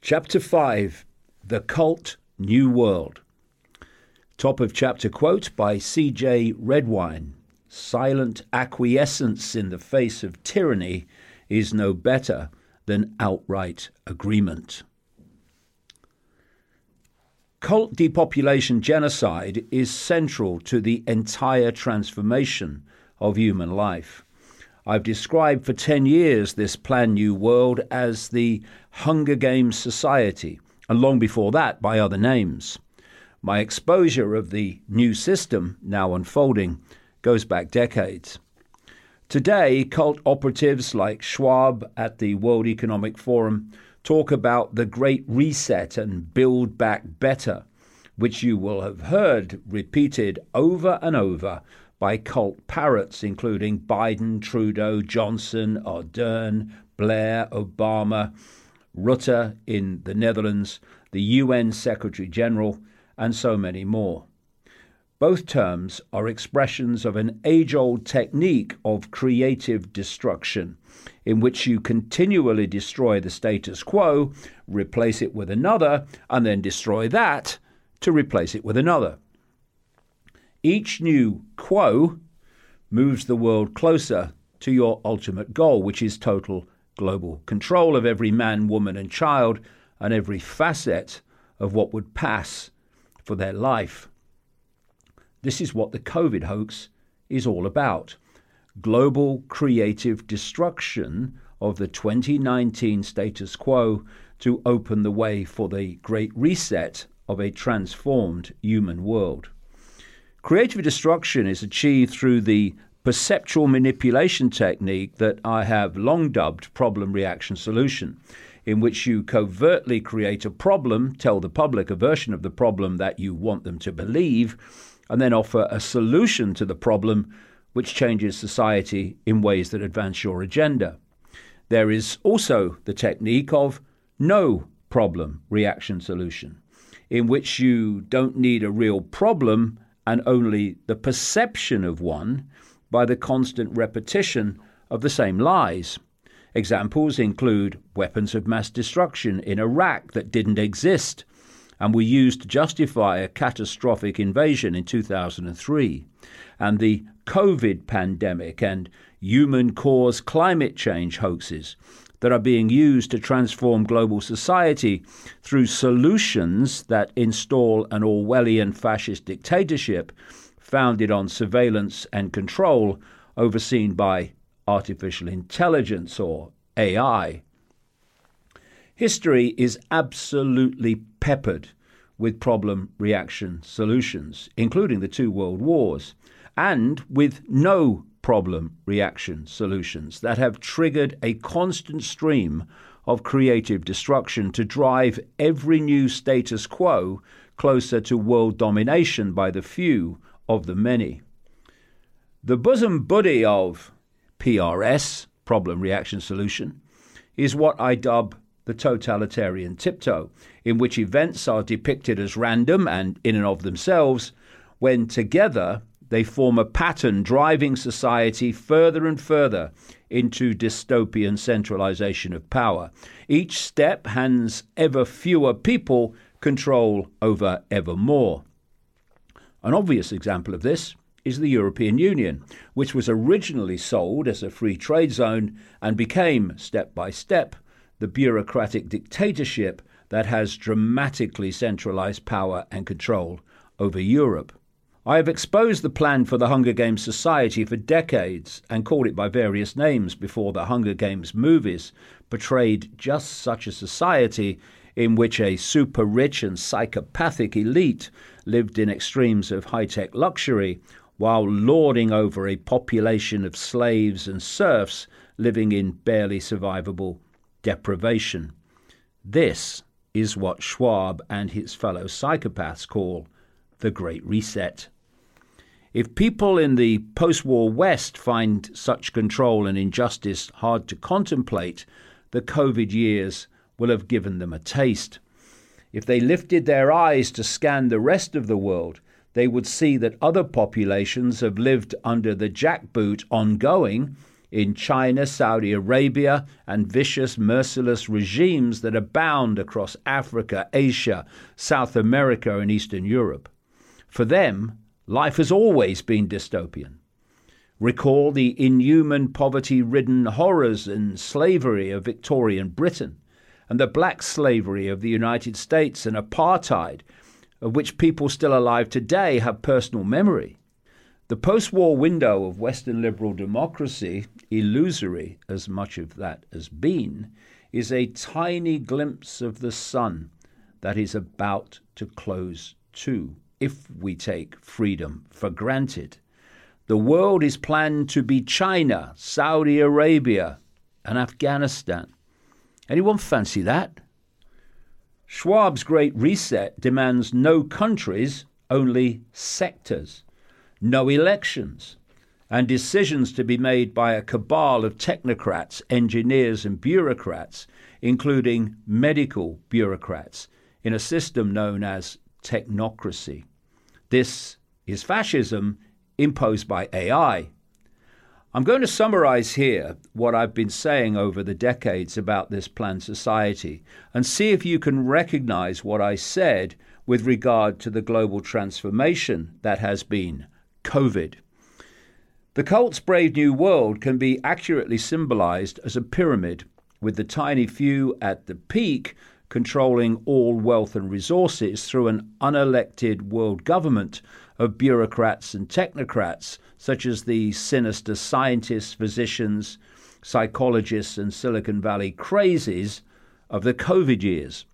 Chapter 5, The Cult New World. Top of chapter quote by C.J. Redwine. Silent acquiescence in the face of tyranny is no better than outright agreement. Cult depopulation genocide is central to the entire transformation of human life. I've described for 10 years this planned new world as the Hunger Games Society, and long before that by other names. My exposure of the new system, now unfolding, goes back decades. Today, cult operatives like Schwab at the World Economic Forum talk about the Great Reset and Build Back Better, which you will have heard repeated over and over by cult parrots, including Biden, Trudeau, Johnson, Ardern, Blair, Obama, Rutte in the Netherlands, the UN Secretary General, and so many more. Both terms are expressions of an age-old technique of creative destruction, in which you continually destroy the status quo, replace it with another, and then destroy that to replace it with another. Each new quo moves the world closer to your ultimate goal, which is total global control of every man, woman, and child, and every facet of what would pass for their life. This is what the COVID hoax is all about. Global creative destruction of the 2019 status quo to open the way for the Great Reset of a transformed human world. Creative destruction is achieved through the perceptual manipulation technique that I have long dubbed problem reaction solution, in which you covertly create a problem, tell the public a version of the problem that you want them to believe, and then offer a solution to the problem which changes society in ways that advance your agenda. There is also the technique of no problem reaction solution, in which you don't need a real problem and only the perception of one by the constant repetition of the same lies. Examples include weapons of mass destruction in Iraq that didn't exist and were used to justify a catastrophic invasion in 2003, and the COVID pandemic and human-caused climate change hoaxes that are being used to transform global society through solutions that install an Orwellian fascist dictatorship founded on surveillance and control overseen by artificial intelligence or AI. History is absolutely peppered with problem reaction solutions, including the two world wars, and with no problem reaction solutions that have triggered a constant stream of creative destruction to drive every new status quo closer to world domination by the few of the many. The bosom buddy of PRS, problem reaction solution, is what I dub the totalitarian tiptoe, in which events are depicted as random and in and of themselves, when together they form a pattern driving society further and further into dystopian centralization of power. Each step hands ever fewer people control over ever more. An obvious example of this is the European Union, which was originally sold as a free trade zone and became, step by step, the bureaucratic dictatorship that has dramatically centralized power and control over Europe. I have exposed the plan for the Hunger Games Society for decades and called it by various names before the Hunger Games movies portrayed just such a society in which a super-rich and psychopathic elite lived in extremes of high-tech luxury while lording over a population of slaves and serfs living in barely survivable deprivation. This is what Schwab and his fellow psychopaths call the Great Reset. If people in the post-war West find such control and injustice hard to contemplate, the COVID years will have given them a taste. If they lifted their eyes to scan the rest of the world, they would see that other populations have lived under the jackboot ongoing in China, Saudi Arabia, and vicious, merciless regimes that abound across Africa, Asia, South America, and Eastern Europe. For them, life has always been dystopian. Recall the inhuman, poverty-ridden horrors and slavery of Victorian Britain, and the black slavery of the United States and apartheid, of which people still alive today have personal memory. The post-war window of Western liberal democracy, illusory as much of that has been, is a tiny glimpse of the sun that is about to close too, if we take freedom for granted. The world is planned to be China, Saudi Arabia, and Afghanistan. Anyone fancy that? Schwab's Great Reset demands no countries, only sectors, no elections, and decisions to be made by a cabal of technocrats, engineers, and bureaucrats, including medical bureaucrats, in a system known as technocracy. This is fascism imposed by AI. I'm going to summarize here what I've been saying over the decades about this planned society and see if you can recognize what I said with regard to the global transformation that has been COVID. The cult's Brave New World can be accurately symbolized as a pyramid, with the tiny few at the peak controlling all wealth and resources through an unelected world government of bureaucrats and technocrats, such as the sinister scientists, physicians, psychologists, and Silicon Valley crazies of the COVID years.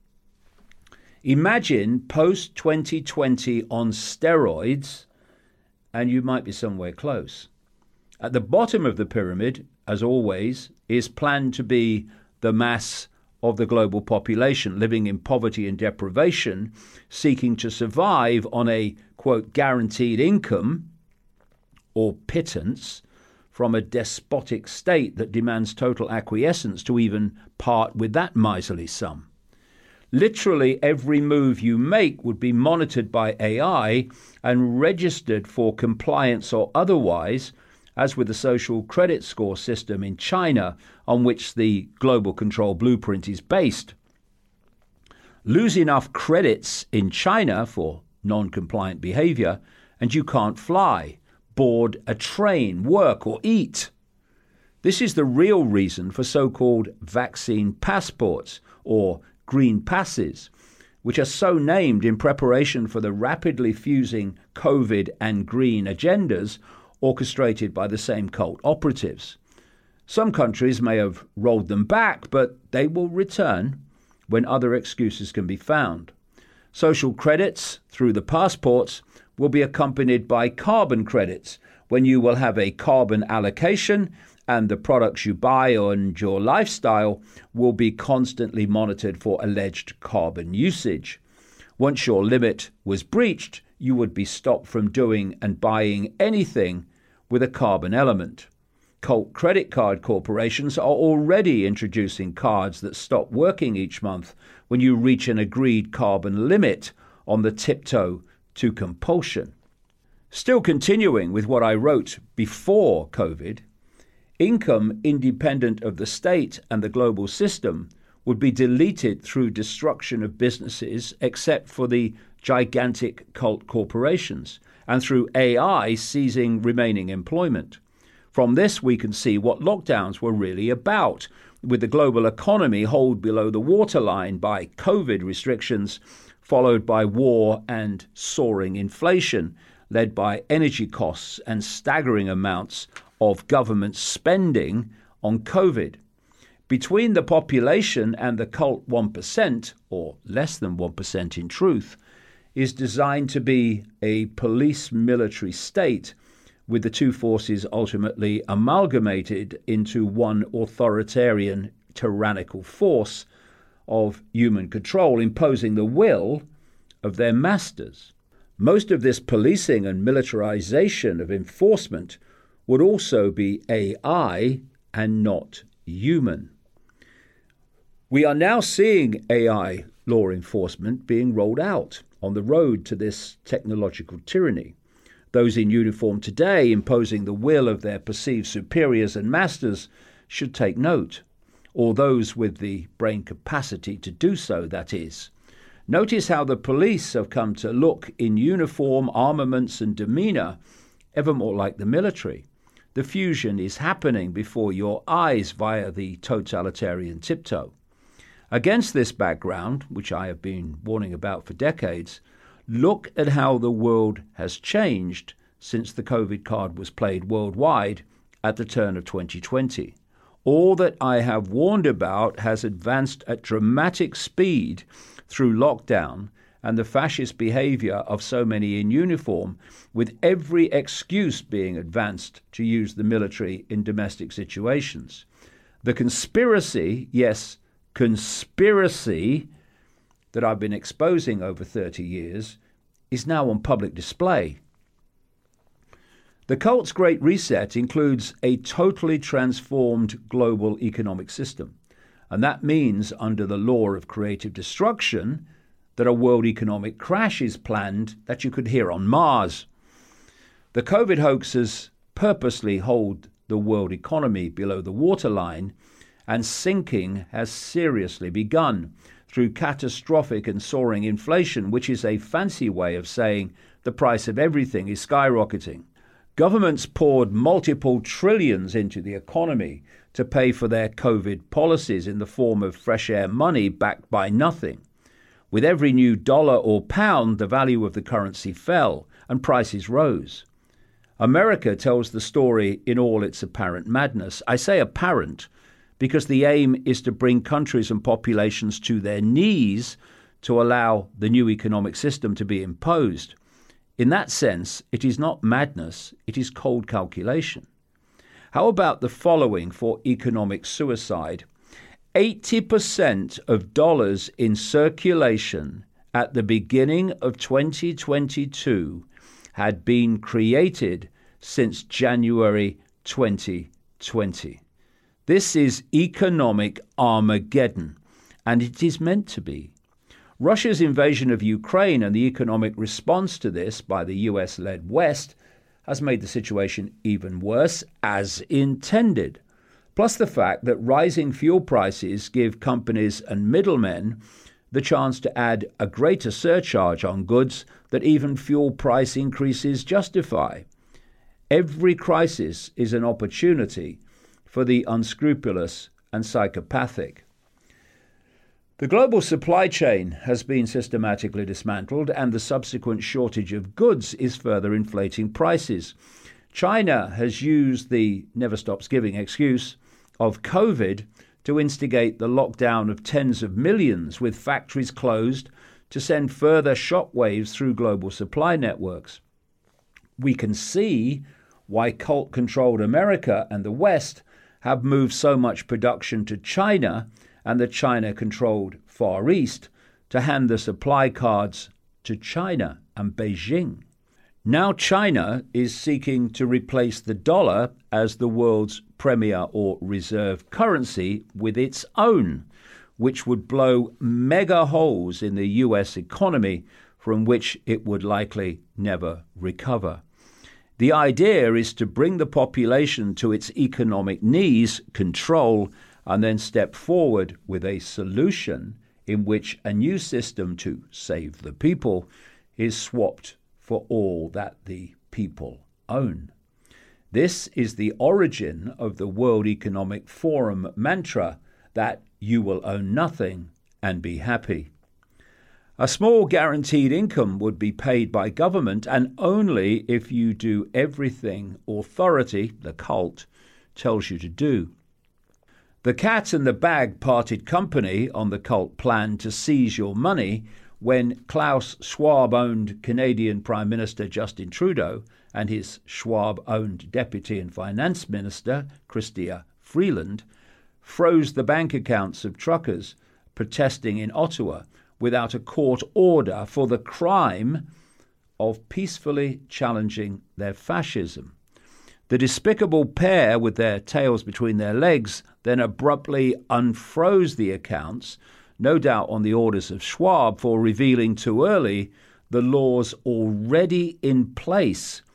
Imagine post-2020 on steroids, and you might be somewhere close. At the bottom of the pyramid, as always, is planned to be the mass of the global population living in poverty and deprivation, seeking to survive on a, quote, guaranteed income or pittance from a despotic state that demands total acquiescence to even part with that miserly sum. Literally every move you make would be monitored by AI and registered for compliance or otherwise, as with the social credit score system in China on which the global control blueprint is based. Lose enough credits in China for non-compliant behavior and you can't fly, board a train, work or eat. This is the real reason for so-called vaccine passports or green passes, which are so named in preparation for the rapidly fusing COVID and green agendas orchestrated by the same cult operatives. Some countries may have rolled them back, but they will return when other excuses can be found. Social credits through the passports will be accompanied by carbon credits when you will have a carbon allocation and the products you buy and your lifestyle will be constantly monitored for alleged carbon usage. Once your limit was breached, you would be stopped from doing and buying anything with a carbon element. Cult credit card corporations are already introducing cards that stop working each month when you reach an agreed carbon limit on the tiptoe to compulsion. Still continuing with what I wrote before COVID, income independent of the state and the global system would be deleted through destruction of businesses except for the gigantic cult corporations, and through AI seizing remaining employment. From this, we can see what lockdowns were really about, with the global economy hauled below the waterline by COVID restrictions, followed by war and soaring inflation, led by energy costs and staggering amounts of government spending on COVID. Between the population and the cult 1%, or less than 1% in truth, is designed to be a police military state, with the two forces ultimately amalgamated into one authoritarian tyrannical force of human control, imposing the will of their masters. Most of this policing and militarization of enforcement would also be AI and not human. We are now seeing AI law enforcement being rolled out on the road to this technological tyranny. Those in uniform today imposing the will of their perceived superiors and masters should take note, or those with the brain capacity to do so, that is. Notice how the police have come to look in uniform, armaments and demeanour ever more like the military. The fusion is happening before your eyes via the totalitarian tiptoe. Against this background, which I have been warning about for decades, look at how the world has changed since the COVID card was played worldwide at the turn of 2020. All that I have warned about has advanced at dramatic speed through lockdown and the fascist behaviour of so many in uniform, with every excuse being advanced to use the military in domestic situations. The conspiracy, yes, conspiracy, that I've been exposing over 30 years is now on public display. The cult's Great Reset includes a totally transformed global economic system, and that means, under the law of creative destruction, that a world economic crash is planned that you could hear on Mars. The COVID hoaxers purposely hold the world economy below the waterline, and sinking has seriously begun through catastrophic and soaring inflation, which is a fancy way of saying the price of everything is skyrocketing. Governments poured multiple trillions into the economy to pay for their COVID policies in the form of fresh air money backed by nothing. With every new dollar or pound, the value of the currency fell and prices rose. America tells the story in all its apparent madness. I say apparent because the aim is to bring countries and populations to their knees to allow the new economic system to be imposed. In that sense, it is not madness, it is cold calculation. How about the following for economic suicide? 80% of dollars in circulation at the beginning of 2022 had been created since January 2020. This is economic Armageddon, and it is meant to be. Russia's invasion of Ukraine and the economic response to this by the US-led West has made the situation even worse, as intended. Plus the fact that rising fuel prices give companies and middlemen the chance to add a greater surcharge on goods that even fuel price increases justify. Every crisis is an opportunity for the unscrupulous and psychopathic. The global supply chain has been systematically dismantled, and the subsequent shortage of goods is further inflating prices. China has used the never stops giving excuse of COVID to instigate the lockdown of tens of millions, with factories closed, to send further shockwaves through global supply networks. We can see why cult-controlled America and the West have moved so much production to China and the China-controlled Far East to hand the supply cards to China and Beijing. Now China is seeking to replace the dollar as the world's premier or reserve currency with its own, which would blow mega holes in the US economy from which it would likely never recover. The idea is to bring the population to its economic knees, control, and then step forward with a solution in which a new system to save the people is swapped for all that the people own. This is the origin of the World Economic Forum mantra that you will own nothing and be happy. A small guaranteed income would be paid by government, and only if you do everything authority, the cult, tells you to do. The cat and the bag parted company on the cult plan to seize your money when Klaus Schwab-owned Canadian Prime Minister Justin Trudeau and his Schwab-owned Deputy and Finance Minister Chrystia Freeland froze the bank accounts of truckers protesting in Ottawa without a court order for the crime of peacefully challenging their fascism. The despicable pair, with their tails between their legs, then abruptly unfroze the accounts, no doubt on the orders of Schwab for revealing too early the laws already in place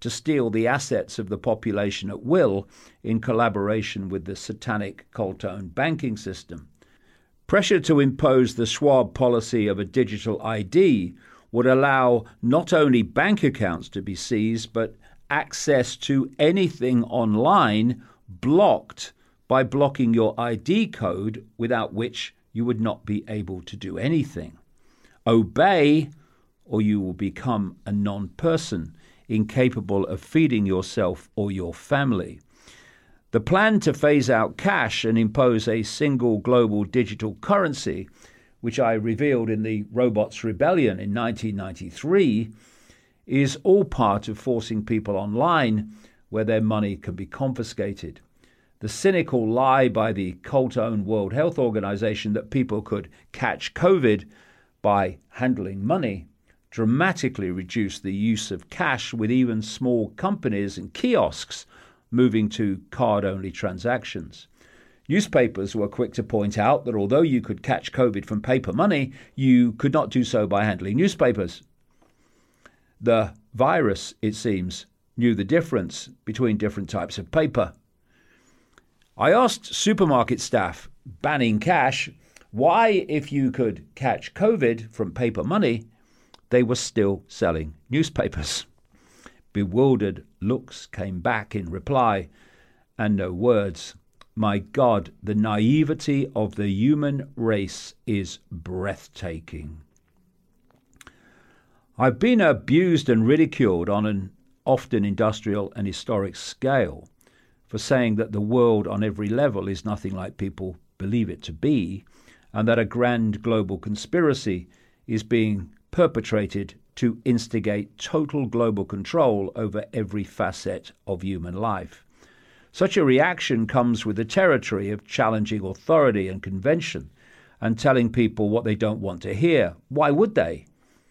to steal the assets of the population at will in collaboration with the satanic cult-owned banking system. Pressure to impose the Schwab policy of a digital ID would allow not only bank accounts to be seized, but access to anything online blocked by blocking your ID code, without which you would not be able to do anything. Obey, or you will become a non-person, incapable of feeding yourself or your family. The plan to phase out cash and impose a single global digital currency, which I revealed in the Robots Rebellion in 1993, is all part of forcing people online where their money can be confiscated. The cynical lie by the cult-owned World Health Organization that people could catch COVID by handling money dramatically reduced the use of cash, with even small companies and kiosks moving to card-only transactions. Newspapers were quick to point out that although you could catch COVID from paper money, you could not do so by handling newspapers. The virus, it seems, knew the difference between different types of paper. I asked supermarket staff banning cash why, if you could catch COVID from paper money, they were still selling newspapers. Bewildered looks came back in reply, and no words. My God, the naivety of the human race is breathtaking. I've been abused and ridiculed on an often industrial and historic scale for saying that the world on every level is nothing like people believe it to be, and that a grand global conspiracy is being perpetrated to instigate total global control over every facet of human life. Such a reaction comes with the territory of challenging authority and convention and telling people what they don't want to hear. Why would they?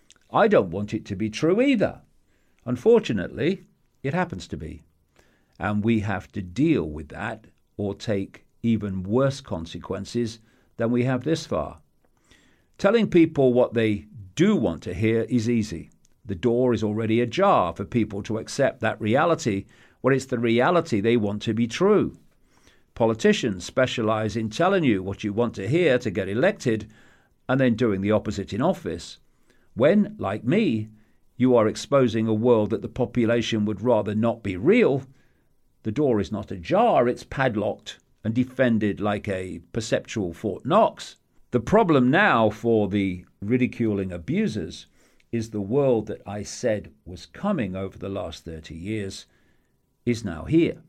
I don't want it to be true either. Unfortunately, it happens to be. And we have to deal with that or take even worse consequences than we have this far. Telling people what they do want to hear is easy. The door is already ajar for people to accept that reality when it's the reality they want to be true. Politicians specialize in telling you what you want to hear to get elected and then doing the opposite in office. When, like me, you are exposing a world that the population would rather not be real, the door is not ajar, it's padlocked and defended like a perceptual Fort Knox. The problem now for the ridiculing abusers is the world that I said was coming over the last 30 years is now here.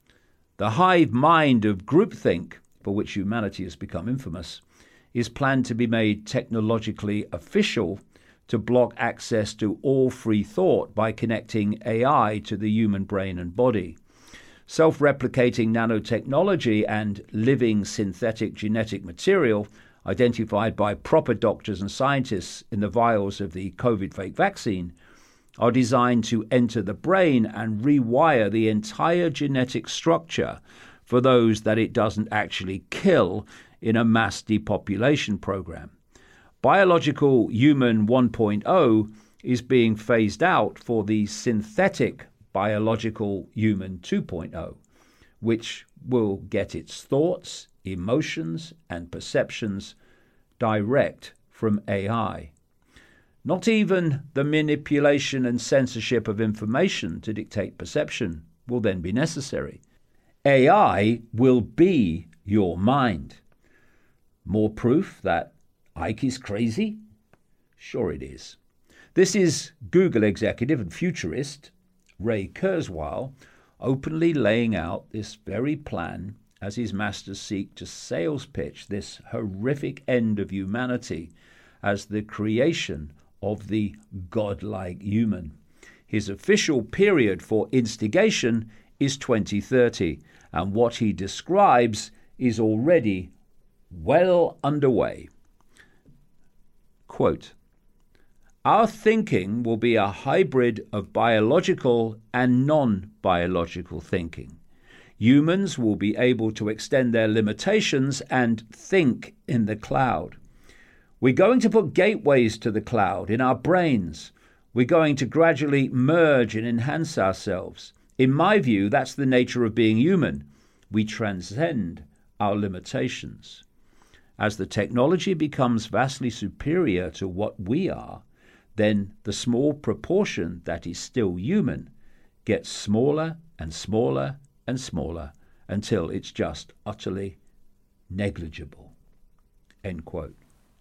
The hive mind of groupthink, for which humanity has become infamous, is planned to be made technologically official to block access to all free thought by connecting AI to the human brain and body. Self-replicating nanotechnology and living synthetic genetic material identified by proper doctors and scientists in the vials of the COVID fake vaccine are designed to enter the brain and rewire the entire genetic structure for those that it doesn't actually kill in a mass depopulation program. Biological Human 1.0 is being phased out for the synthetic Biological Human 2.0, which will get its thoughts, emotions, and perceptions direct from AI. Not even the manipulation and censorship of information to dictate perception will then be necessary. AI will be your mind. More proof that Ike is crazy? Sure it is. This is Google executive and futurist Ray Kurzweil openly laying out this very plan as his masters seek to sales pitch this horrific end of humanity as the creation of the godlike human. His official period for instigation is 2030, and what he describes is already well underway. Quote, "Our thinking will be a hybrid of biological and non-biological thinking. Humans will be able to extend their limitations and think in the cloud. We're going to put gateways to the cloud in our brains We're going to gradually merge and enhance ourselves. In my view, that's the nature of being human. We transcend our limitations. As the technology becomes vastly superior to what we are, then the small proportion that is still human gets smaller and smaller and smaller until it's just utterly negligible. End quote.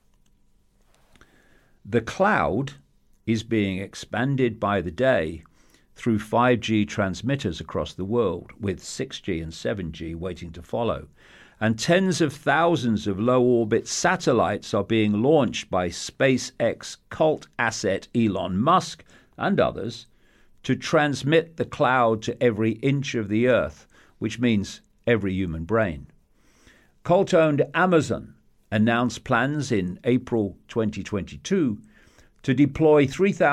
The cloud is being expanded by the day through 5G transmitters across the world, with 6G and 7G waiting to follow. And tens of thousands of low-orbit satellites are being launched by SpaceX cult asset Elon Musk and others to transmit the cloud to every inch of the earth, which means every human brain. Cult-owned Amazon announced plans in April 2022 to deploy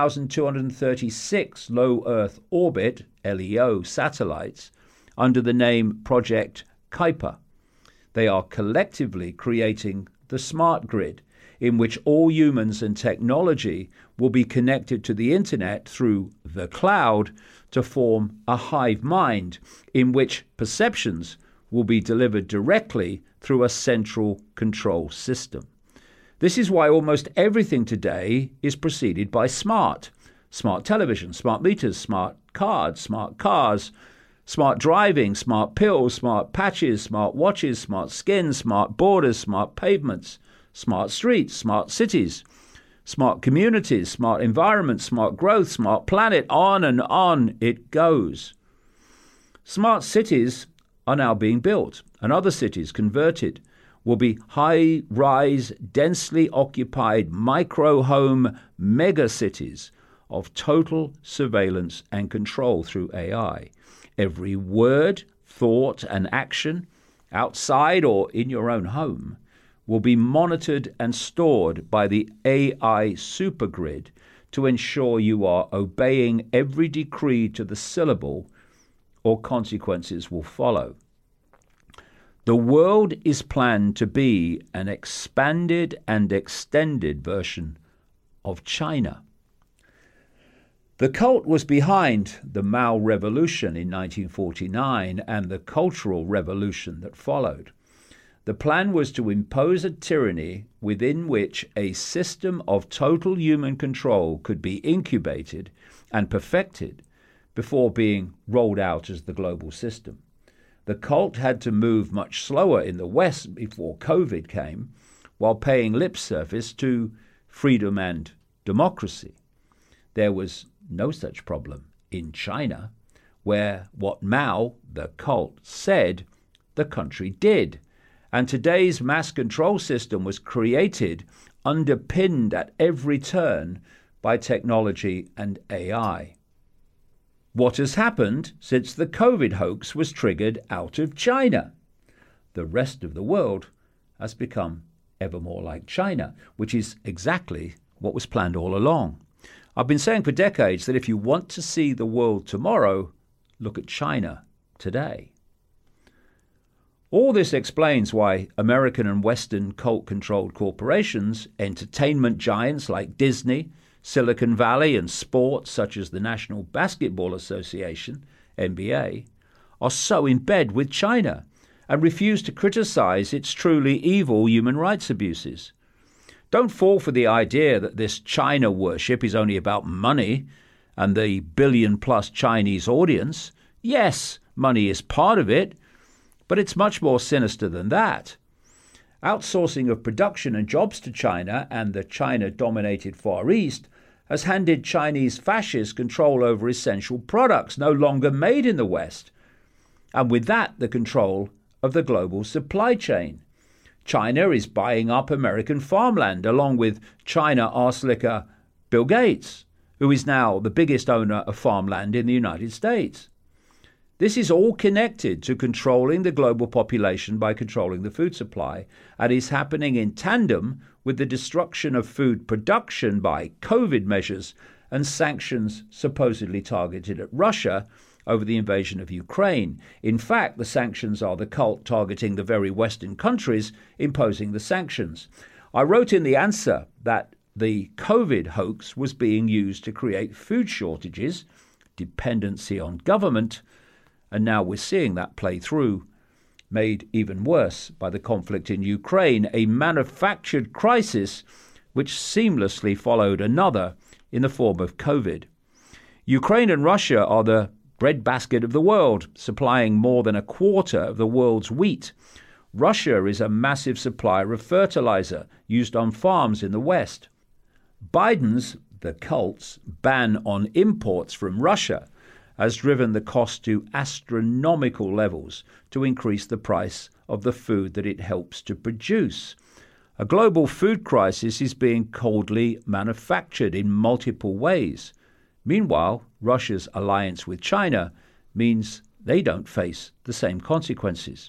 3,236 low Earth orbit, LEO, satellites under the name Project Kuiper. They are collectively creating the smart grid, in which all humans and technology will be connected to the internet through the cloud to form a hive mind, in which perceptions will be delivered directly through a central control system. This is why almost everything today is preceded by smart. Smart television, smart meters, smart cards, smart cars, smart driving, smart pills, smart patches, smart watches, smart skin, smart borders, smart pavements, smart streets, smart cities, smart communities, smart environments, smart growth, smart planet, on and on it goes. Smart cities are now being built, and other cities converted will be high-rise, densely occupied micro-home megacities of total surveillance and control through AI. Every word, thought, and action, outside or in your own home, will be monitored and stored by the AI supergrid to ensure you are obeying every decree to the syllable, or consequences will follow. The world is planned to be an expanded and extended version of China. The cult was behind the Mao Revolution in 1949 and the Cultural Revolution that followed. The plan was to impose a tyranny within which a system of total human control could be incubated and perfected before being rolled out as the global system. The cult had to move much slower in the West before COVID came, while paying lip service to freedom and democracy. There was no such problem in China, where what Mao, the cult, said, the country did. And today's mass control system was created, underpinned at every turn by technology and AI. What has happened since the COVID hoax was triggered out of China? The rest of the world has become ever more like China, which is exactly what was planned all along. I've been saying for decades that if you want to see the world tomorrow, look at China today. All this explains why American and Western cult-controlled corporations, entertainment giants like Disney, Silicon Valley, and sports such as the National Basketball Association, NBA, are so in bed with China and refuse to criticize its truly evil human rights abuses. Don't fall for the idea that this China worship is only about money and the billion-plus Chinese audience. Yes, money is part of it, but it's much more sinister than that. Outsourcing of production and jobs to China and the China-dominated Far East has handed Chinese fascists control over essential products no longer made in the West, and with that the control of the global supply chain. China is buying up American farmland along with China arse-licker Bill Gates, who is now the biggest owner of farmland in the United States. This is all connected to controlling the global population by controlling the food supply, and is happening in tandem with the destruction of food production by COVID measures and sanctions supposedly targeted at Russia over the invasion of Ukraine. In fact, the sanctions are the cult targeting the very Western countries imposing the sanctions. I wrote in the answer that the COVID hoax was being used to create food shortages, dependency on government, and now we're seeing that play through, made even worse by the conflict in Ukraine, a manufactured crisis which seamlessly followed another in the form of COVID. Ukraine and Russia are the breadbasket of the world, supplying more than a quarter of the world's wheat. Russia is a massive supplier of fertilizer used on farms in the West. Biden's, the cult's, ban on imports from Russia has driven the cost to astronomical levels to increase the price of the food that it helps to produce. A global food crisis is being coldly manufactured in multiple ways. Meanwhile, Russia's alliance with China means they don't face the same consequences.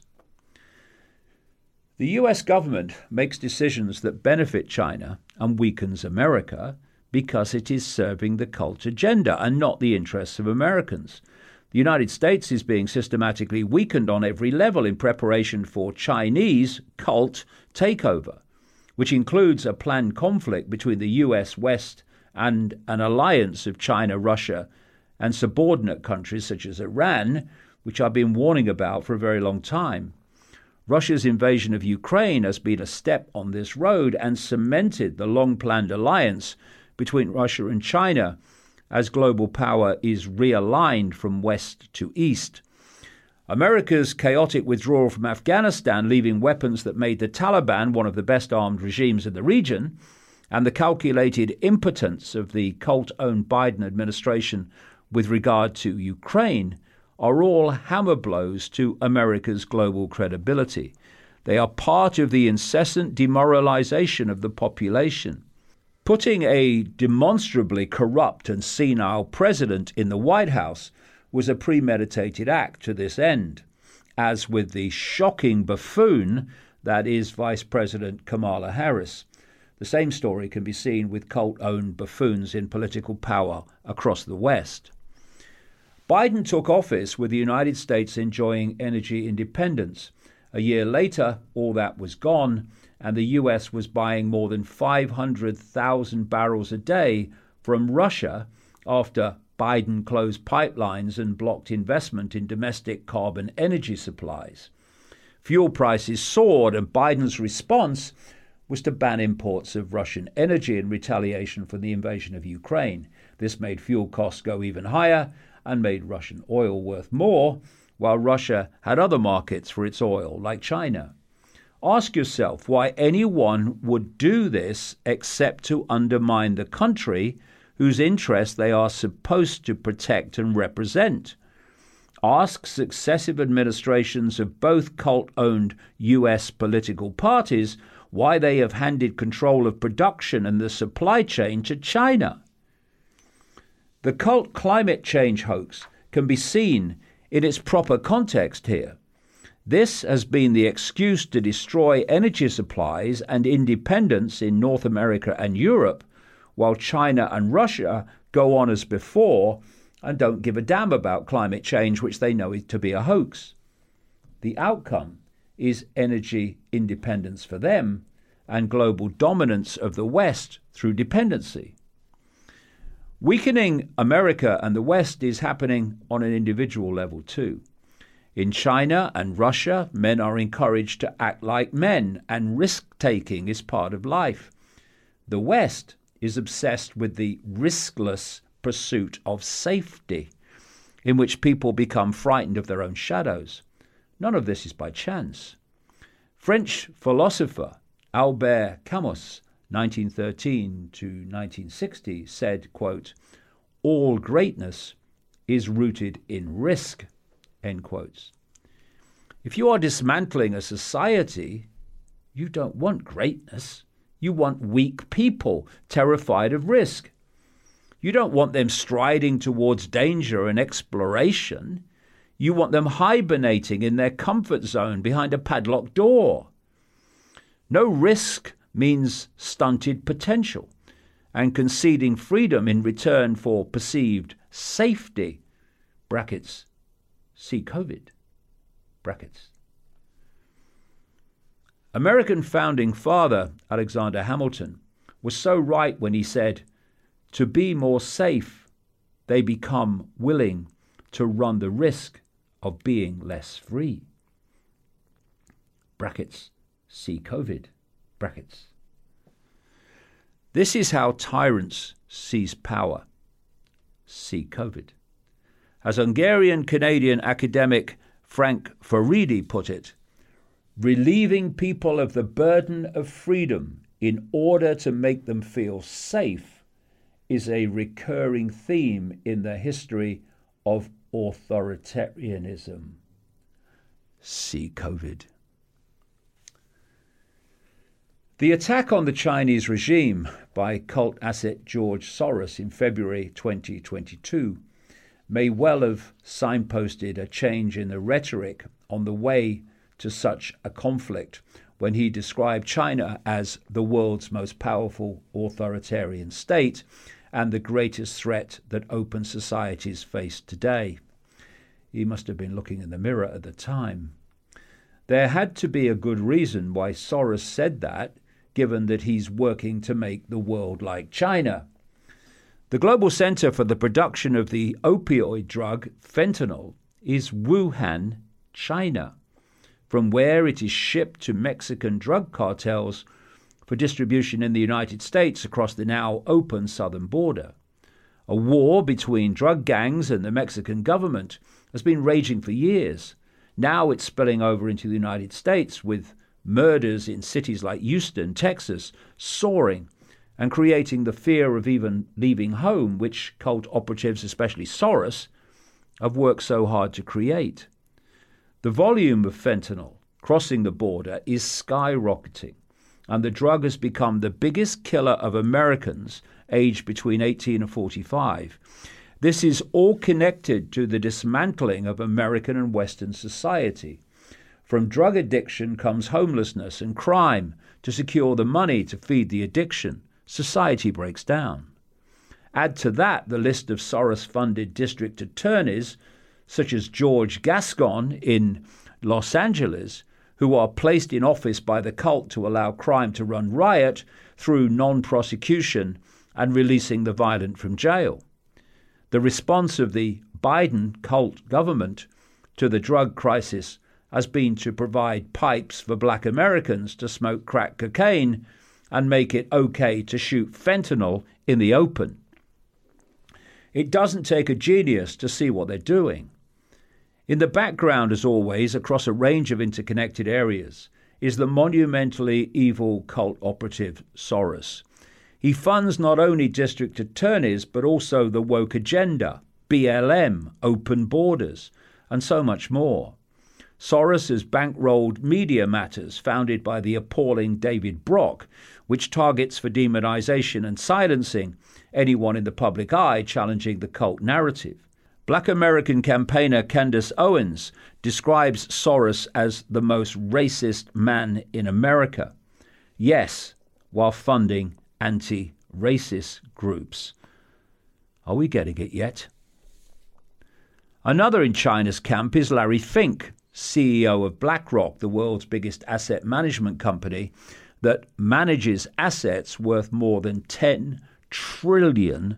The US government makes decisions that benefit China and weakens America because it is serving the cult agenda and not the interests of Americans. The United States is being systematically weakened on every level in preparation for Chinese cult takeover, which includes a planned conflict between the US West and an alliance of China, Russia, and subordinate countries such as Iran, which I've been warning about for a very long time. Russia's invasion of Ukraine has been a step on this road and cemented the long-planned alliance between Russia and China as global power is realigned from west to east. America's chaotic withdrawal from Afghanistan, leaving weapons that made the Taliban one of the best armed regimes in the region, and the calculated impotence of the cult-owned Biden administration with regard to Ukraine are all hammer blows to America's global credibility. They are part of the incessant demoralization of the population. Putting a demonstrably corrupt and senile president in the White House was a premeditated act to this end, as with the shocking buffoon that is Vice President Kamala Harris. The same story can be seen with cult-owned buffoons in political power across the West. Biden took office with the United States enjoying energy independence. A year later, all that was gone, and the US was buying more than 500,000 barrels a day from Russia after Biden closed pipelines and blocked investment in domestic carbon energy supplies. Fuel prices soared, and Biden's response was to ban imports of Russian energy in retaliation for the invasion of Ukraine. This made fuel costs go even higher and made Russian oil worth more, while Russia had other markets for its oil, like China. Ask yourself why anyone would do this except to undermine the country whose interests they are supposed to protect and represent. Ask successive administrations of both cult-owned U.S. political parties why they have handed control of production and the supply chain to China. The cult climate change hoax can be seen in its proper context here. This has been the excuse to destroy energy supplies and independence in North America and Europe, while China and Russia go on as before and don't give a damn about climate change, which they know to be a hoax. The outcome is energy independence for them and global dominance of the West through dependency. Weakening America and the West is happening on an individual level too. In China and Russia, men are encouraged to act like men, and risk-taking is part of life. The West is obsessed with the riskless pursuit of safety, in which people become frightened of their own shadows. None of this is by chance. French philosopher Albert Camus, 1913 to 1960, said, quote, "All greatness is rooted in risk," end quotes. If you are dismantling a society, you don't want greatness. You want weak people terrified of risk. You don't want them striding towards danger and exploration. You want them hibernating in their comfort zone behind a padlocked door. No risk means stunted potential and conceding freedom in return for perceived safety. Brackets, see COVID. Brackets. American founding father Alexander Hamilton was so right when he said, "To be more safe, they become willing to run the risk of being less free." Brackets, see COVID, brackets. This is how tyrants seize power. See COVID. As Hungarian-Canadian academic Frank Furedi put it, relieving people of the burden of freedom in order to make them feel safe is a recurring theme in the history of authoritarianism. See COVID. The attack on the Chinese regime by cult asset George Soros in February 2022 may well have signposted a change in the rhetoric on the way to such a conflict when he described China as the world's most powerful authoritarian state and the greatest threat that open societies face today. He must have been looking in the mirror at the time. There had to be a good reason why Soros said that, given that he's working to make the world like China. The global center for the production of the opioid drug fentanyl is Wuhan, China, from where it is shipped to Mexican drug cartels for distribution in the United States across the now open southern border. A war between drug gangs and the Mexican government has been raging for years. Now it's spilling over into the United States, with murders in cities like Houston, Texas, soaring and creating the fear of even leaving home, which cult operatives, especially Soros, have worked so hard to create. The volume of fentanyl crossing the border is skyrocketing, and the drug has become the biggest killer of Americans aged between 18 and 45. This is all connected to the dismantling of American and Western society. From drug addiction comes homelessness and crime. To secure the money to feed the addiction, society breaks down. Add to that the list of Soros-funded district attorneys, such as George Gascon in Los Angeles, who are placed in office by the cult to allow crime to run riot through non-prosecution and releasing the violent from jail. The response of the Biden cult government to the drug crisis has been to provide pipes for black Americans to smoke crack cocaine and make it okay to shoot fentanyl in the open. It doesn't take a genius to see what they're doing. In the background, as always, across a range of interconnected areas, is the monumentally evil cult operative Soros. He funds not only district attorneys, but also the woke agenda, BLM, open borders, and so much more. Soros has bankrolled Media Matters, founded by the appalling David Brock, which targets for demonization and silencing anyone in the public eye challenging the cult narrative. Black American campaigner Candace Owens describes Soros as the most racist man in America. Yes, while funding anti-racist groups. Are we getting it yet? Another in China's camp is Larry Fink, CEO of BlackRock, the world's biggest asset management company that manages assets worth more than $10 trillion.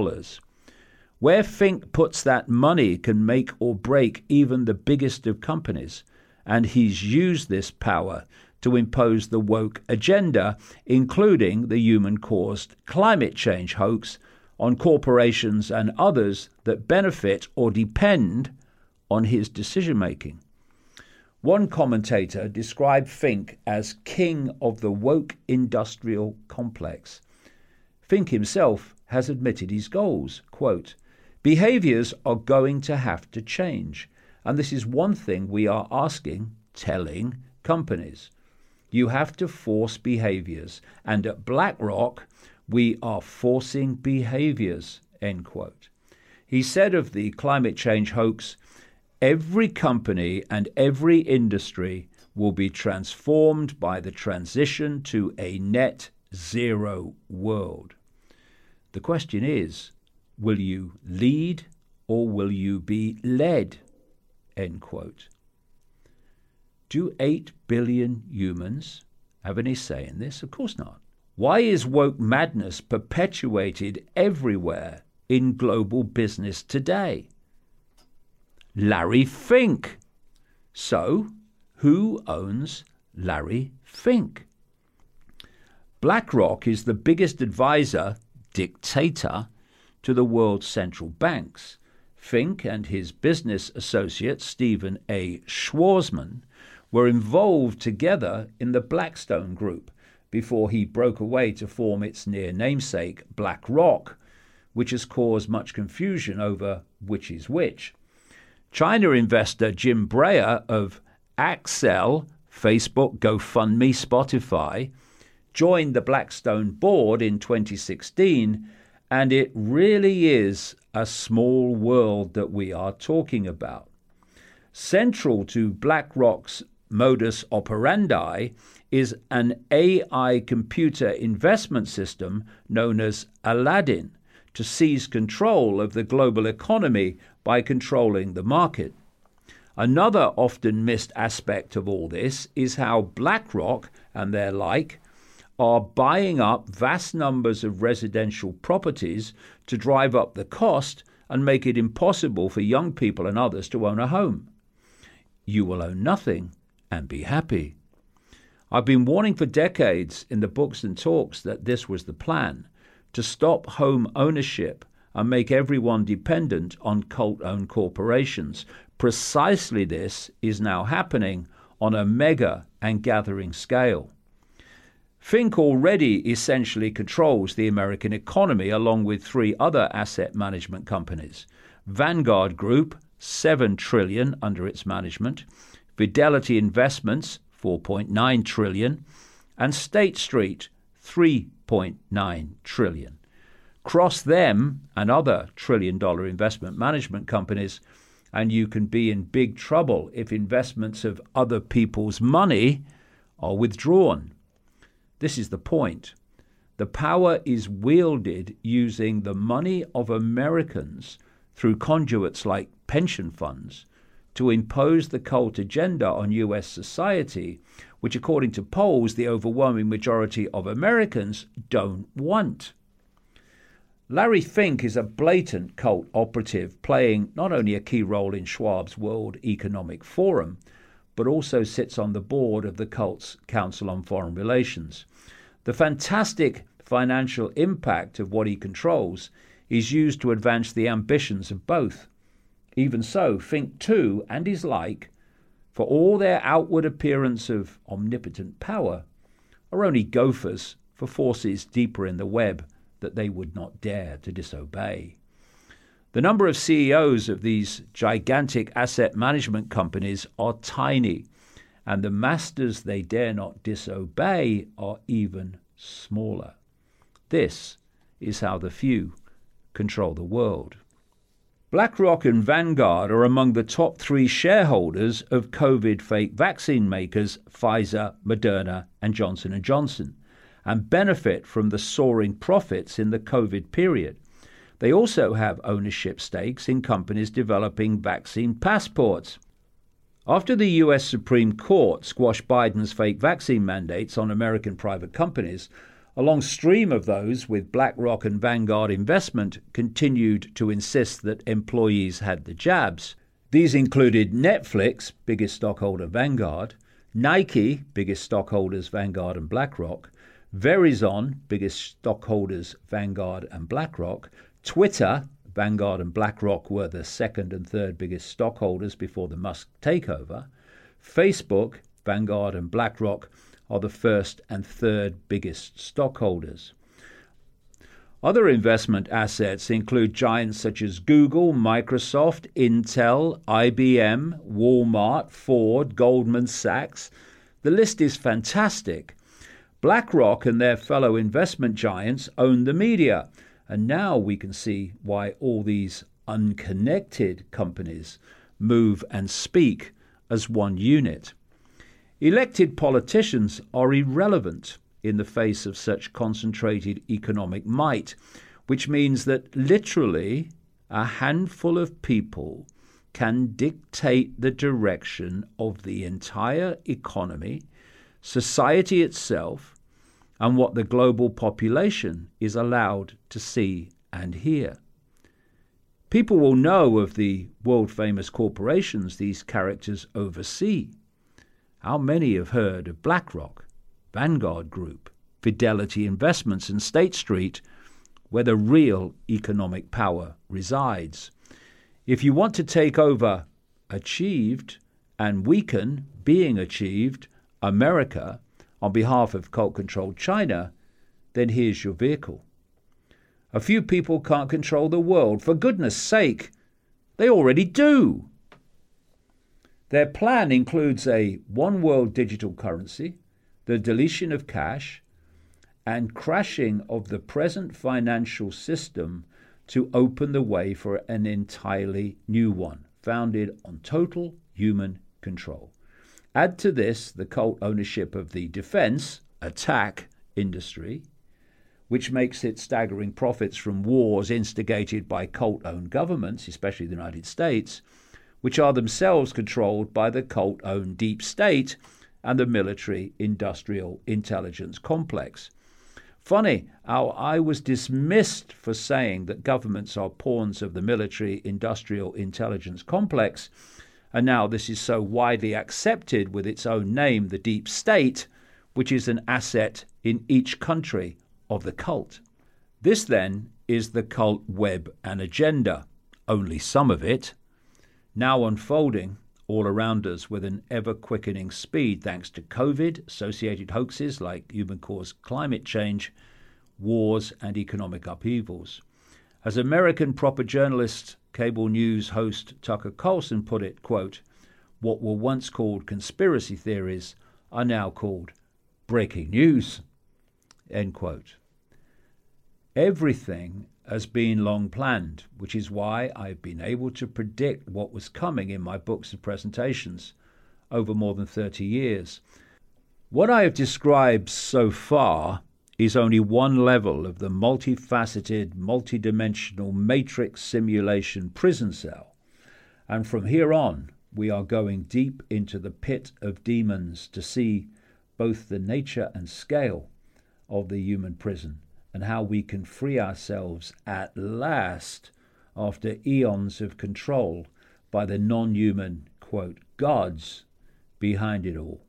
Where Fink puts that money can make or break even the biggest of companies, and he's used this power to impose the woke agenda, including the human-caused climate change hoax, on corporations and others that benefit or depend on his decision-making. One commentator described Fink as king of the woke industrial complex. Fink himself has admitted his goals. Quote, "Behaviors are going to have to change, and this is one thing we are telling companies. You have to force behaviors, and at BlackRock, we are forcing behaviors," end quote. He said of the climate change hoax, "Every company and every industry will be transformed by the transition to a net zero world." The question is, will you lead or will you be led? End quote. Do 8 billion humans have any say in this? Of course not. Why is woke madness perpetuated everywhere in global business today? Larry Fink. So, who owns Larry Fink? BlackRock is the biggest advisor, dictator, to the world's central banks. Fink and his business associate, Stephen A. Schwarzman, were involved together in the Blackstone Group before he broke away to form its near namesake, BlackRock, which has caused much confusion over which is which. China investor Jim Breyer of Accel, Facebook, GoFundMe, Spotify, joined the Blackstone board in 2016, and it really is a small world that we are talking about. Central to BlackRock's modus operandi is an AI computer investment system known as Aladdin to seize control of the global economy by controlling the market. Another often missed aspect of all this is how BlackRock and their like are buying up vast numbers of residential properties to drive up the cost and make it impossible for young people and others to own a home. You will own nothing and be happy. I've been warning for decades in the books and talks that this was the plan, to stop home ownership and make everyone dependent on cult-owned corporations. Precisely this is now happening on a mega and gathering scale. Fink already essentially controls the American economy along with 3 other asset management companies. Vanguard Group, $7 trillion under its management, Fidelity Investments, $4.9 trillion, and State Street, $3.9 trillion. Cross them and other trillion-dollar investment management companies, and you can be in big trouble if investments of other people's money are withdrawn. This is the point. The power is wielded using the money of Americans through conduits like pension funds to impose the cult agenda on U.S. society, which, according to polls, the overwhelming majority of Americans don't want. Larry Fink is a blatant cult operative, playing not only a key role in Schwab's World Economic Forum, but also sits on the board of the cult's Council on Foreign Relations. The fantastic financial impact of what he controls is used to advance the ambitions of both. Even so, Fink too, and his like, for all their outward appearance of omnipotent power, are only gophers for forces deeper in the web that they would not dare to disobey. The number of CEOs of these gigantic asset management companies are tiny, and the masters they dare not disobey are even smaller. This is how the few control the world. BlackRock and Vanguard are among the top 3 shareholders of COVID fake vaccine makers Pfizer, Moderna, and Johnson & Johnson, and benefit from the soaring profits in the COVID period. They also have ownership stakes in companies developing vaccine passports. After the U.S. Supreme Court squashed Biden's fake vaccine mandates on American private companies, a long stream of those with BlackRock and Vanguard investment continued to insist that employees had the jabs. These included Netflix, biggest stockholder Vanguard, Nike, biggest stockholders Vanguard and BlackRock, Verizon, biggest stockholders Vanguard and BlackRock, Twitter, Vanguard and BlackRock were the second and third biggest stockholders before the Musk takeover. Facebook, Vanguard and BlackRock are the first and third biggest stockholders. Other investment assets include giants such as Google, Microsoft, Intel, IBM, Walmart, Ford, Goldman Sachs. The list is fantastic. BlackRock and their fellow investment giants own the media, and now we can see why all these unconnected companies move and speak as one unit. Elected politicians are irrelevant in the face of such concentrated economic might, which means that literally a handful of people can dictate the direction of the entire economy, society itself, and what the global population is allowed to see and hear. People will know of the world-famous corporations these characters oversee. How many have heard of BlackRock, Vanguard Group, Fidelity Investments, and State Street, where the real economic power resides? If you want to take over achieved and weaken being achieved America on behalf of cult-controlled China, then here's your vehicle. A few people can't control the world. For goodness sake, they already do. Their plan includes a one-world digital currency, the deletion of cash, and crashing of the present financial system to open the way for an entirely new one, founded on total human control. Add to this the cult ownership of the defense, attack industry, which makes its staggering profits from wars instigated by cult-owned governments, especially the United States, which are themselves controlled by the cult-owned deep state and the military-industrial intelligence complex. Funny how I was dismissed for saying that governments are pawns of the military-industrial intelligence complex, and now this is so widely accepted with its own name, the deep state, which is an asset in each country of the cult. This, then, is the cult web and agenda, only some of it, now unfolding all around us with an ever-quickening speed thanks to COVID, associated hoaxes like human-caused climate change, wars, and economic upheavals. As American proper journalist, cable news host Tucker Carlson put it, quote, "What were once called conspiracy theories are now called breaking news," end quote. Everything has been long planned, which is why I've been able to predict what was coming in my books and presentations over more than 30 years. What I have described so far is only one level of the multifaceted, multidimensional matrix simulation prison cell. And from here on, we are going deep into the pit of demons to see both the nature and scale of the human prison and how we can free ourselves at last after eons of control by the non-human, quote, gods behind it all.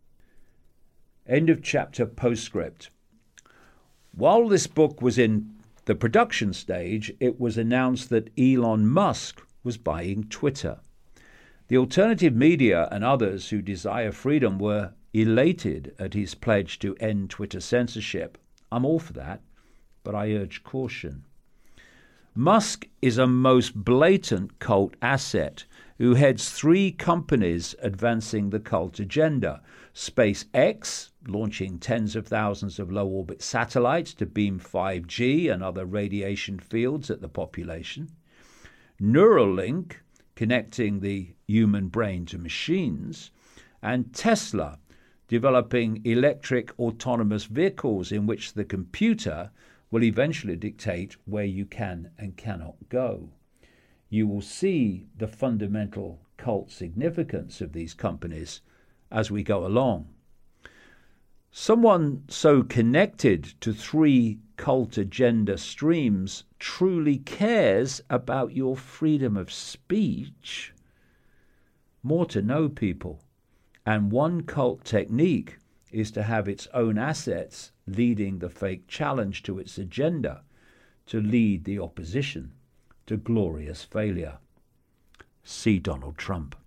End of chapter postscript. While this book was in the production stage, it was announced that Elon Musk was buying Twitter. The alternative media and others who desire freedom were elated at his pledge to end Twitter censorship. I'm all for that, but I urge caution. Musk is a most blatant cult asset who heads 3 companies advancing the cult agenda. SpaceX, launching tens of thousands of low-orbit satellites to beam 5G and other radiation fields at the population. Neuralink, connecting the human brain to machines. And Tesla, developing electric autonomous vehicles in which the computer will eventually dictate where you can and cannot go. You will see the fundamental cult significance of these companies as we go along. Someone so connected to 3 cult agenda streams truly cares about your freedom of speech. More to know, people. And one cult technique is to have its own assets leading the fake challenge to its agenda, to lead the opposition to glorious failure. See Donald Trump.